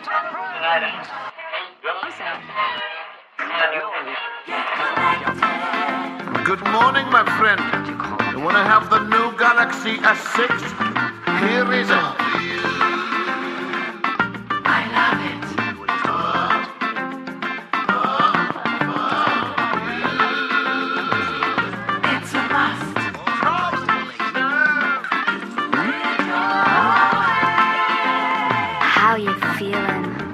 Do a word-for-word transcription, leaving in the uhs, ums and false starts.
Good morning, my friend. You wanna have the new Galaxy S six? Here is it. I love it. It's a must. How you feeling?